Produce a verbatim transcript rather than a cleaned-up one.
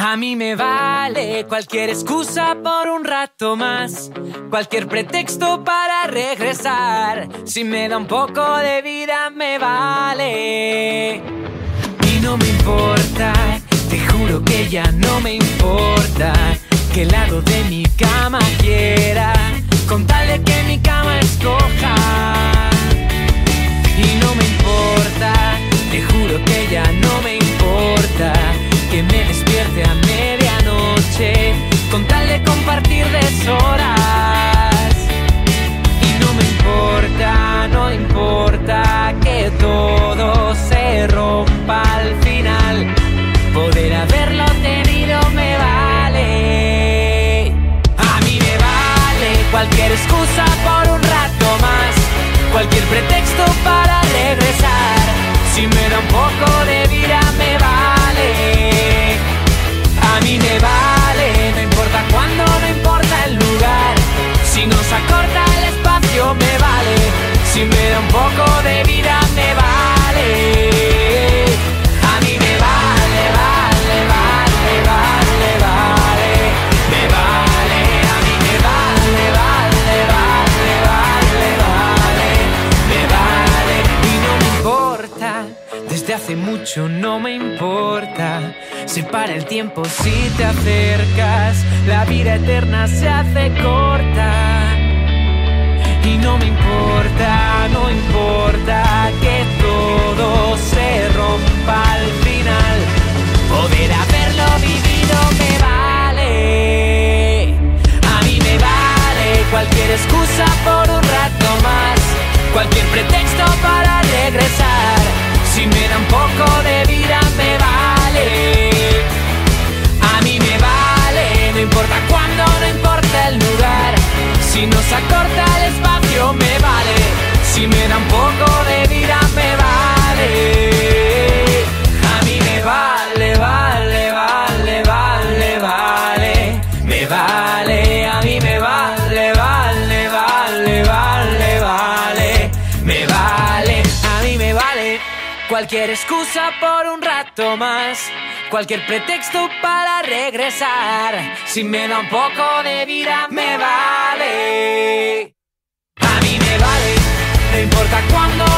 A mí me vale cualquier excusa por un rato más, cualquier pretexto para regresar. Si me da un poco de vida me vale. Y no me importa, te juro que ya no me importa qué lado de mi cama quiera, con tal de que mi cama escoja. Y no me importa, te juro que ya no me importa que me despierte a medianoche, con tal de compartir deshoras. Y no me importa, no importa que todo se rompa al final, poder haberlo tenido me vale. A mí me vale cualquier excusa por un rato más, cualquier pretexto para regresar. Si me da un poco de vida me vale. A mí me vale, no importa cuándo, no importa el lugar. Si nos acorta el espacio me vale. Si me da un poco de vida me vale. A mí me vale, vale, vale, vale, vale. Me vale, a mí me vale, vale, vale, vale, vale. Me vale y no me importa. Desde hace mucho no me importa. Se para el tiempo si te acercas, la vida eterna se hace corta. Y no me importa, no importa que todo se rompa al final, poder haberlo vivido me vale. A mí me vale cualquier excusa por un rato más, cualquier pretexto para regresar. Si me da un poco de vida me vale. A mí me vale, no importa cuándo, no importa el lugar. Si nos acorta el espacio me vale. Si me da un poco de vida me vale. A mí me vale, vale, vale, vale, vale. Me vale, a mí me vale, vale, vale, vale, vale. Me vale, a mí me vale cualquier excusa por un rato más, cualquier pretexto para regresar. Si me da un poco de vida me vale. A mí me vale, no importa cuándo,